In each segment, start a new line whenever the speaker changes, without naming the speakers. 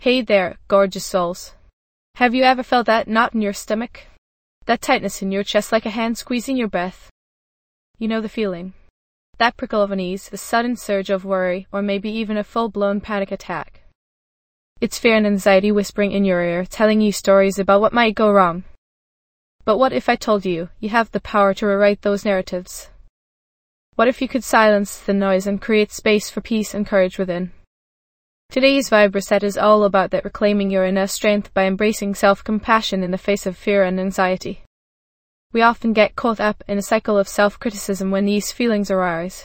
Hey there, gorgeous souls. Have you ever felt that knot in your stomach? That tightness in your chest like a hand squeezing your breath? You know the feeling. That prickle of unease, the sudden surge of worry, or maybe even a full-blown panic attack. It's fear and anxiety whispering in your ear, telling you stories about what might go wrong. But what if I told you, you have the power to rewrite those narratives? What if you could silence the noise and create space for peace and courage within? Today's Vibe Reset is all about that, reclaiming your inner strength by embracing self-compassion in the face of fear and anxiety. We often get caught up in a cycle of self-criticism when these feelings arise.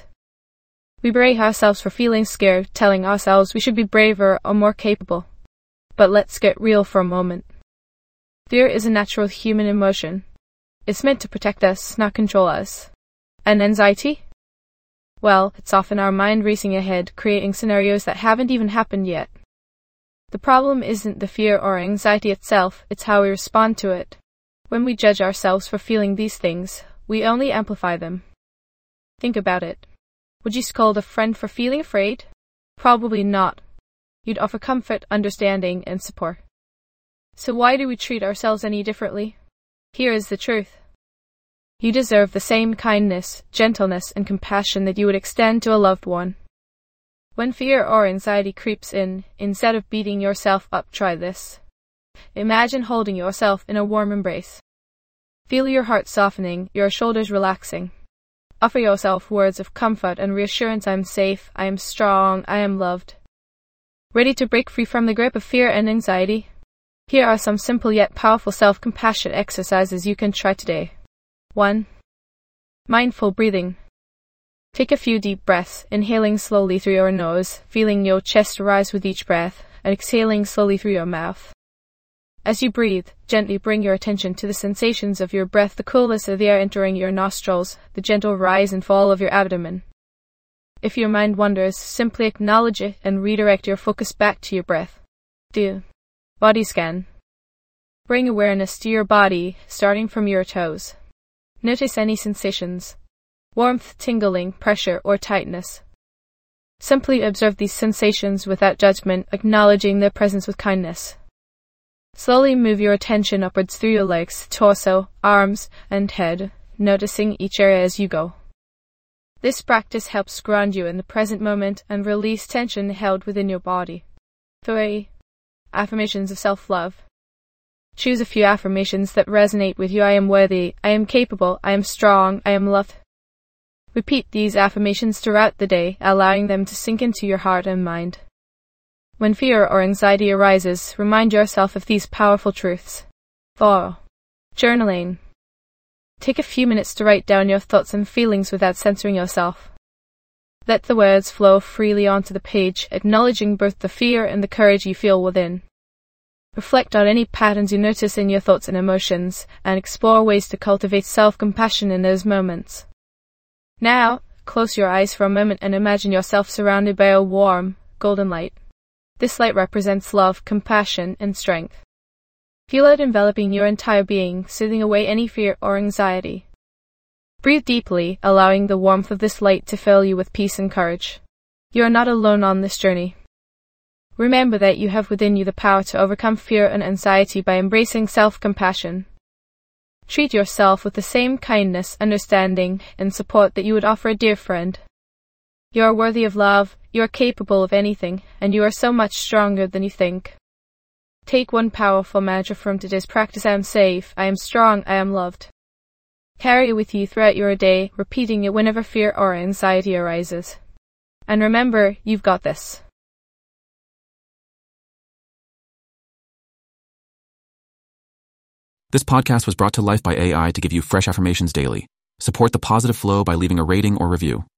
We berate ourselves for feeling scared, telling ourselves we should be braver or more capable. But let's get real for a moment. Fear is a natural human emotion. It's meant to protect us, not control us. And anxiety? Well, it's often our mind racing ahead, creating scenarios that haven't even happened yet. The problem isn't the fear or anxiety itself, it's how we respond to it. When we judge ourselves for feeling these things, we only amplify them. Think about it. Would you scold a friend for feeling afraid? Probably not. You'd offer comfort, understanding, and support. So why do we treat ourselves any differently? Here is the truth. You deserve the same kindness, gentleness, and compassion that you would extend to a loved one. When fear or anxiety creeps in, instead of beating yourself up, try this. Imagine holding yourself in a warm embrace. Feel your heart softening, your shoulders relaxing. Offer yourself words of comfort and reassurance. I am safe, I am strong, I am loved. Ready to break free from the grip of fear and anxiety? Here are some simple yet powerful self-compassion exercises you can try today. 1. Mindful breathing. Take a few deep breaths, inhaling slowly through your nose, feeling your chest rise with each breath, and exhaling slowly through your mouth. As you breathe, gently bring your attention to the sensations of your breath, the coolness of the air entering your nostrils, the gentle rise and fall of your abdomen. If your mind wanders, simply acknowledge it and redirect your focus back to your breath. 2. Body scan. Bring awareness to your body, starting from your toes. Notice any sensations. Warmth, tingling, pressure, or tightness. Simply observe these sensations without judgment, acknowledging their presence with kindness. Slowly move your attention upwards through your legs, torso, arms, and head, noticing each area as you go. This practice helps ground you in the present moment and release tension held within your body. 3. Affirmations of self-love. Choose a few affirmations that resonate with you. I am worthy, I am capable, I am strong, I am loved. Repeat these affirmations throughout the day, allowing them to sink into your heart and mind. When fear or anxiety arises, remind yourself of these powerful truths. 4. Journaling. Take a few minutes to write down your thoughts and feelings without censoring yourself. Let the words flow freely onto the page, acknowledging both the fear and the courage you feel within. Reflect on any patterns you notice in your thoughts and emotions, and explore ways to cultivate self-compassion in those moments. Now, close your eyes for a moment and imagine yourself surrounded by a warm, golden light. This light represents love, compassion, and strength. Feel it enveloping your entire being, soothing away any fear or anxiety. Breathe deeply, allowing the warmth of this light to fill you with peace and courage. You are not alone on this journey. Remember that you have within you the power to overcome fear and anxiety by embracing self-compassion. Treat yourself with the same kindness, understanding, and support that you would offer a dear friend. You are worthy of love, you are capable of anything, and you are so much stronger than you think. Take one powerful mantra from today's practice. I am safe, I am strong, I am loved. Carry it with you throughout your day, repeating it whenever fear or anxiety arises. And remember, you've got this.
This podcast was brought to life by AI to give you fresh affirmations daily. Support the positive flow by leaving a rating or review.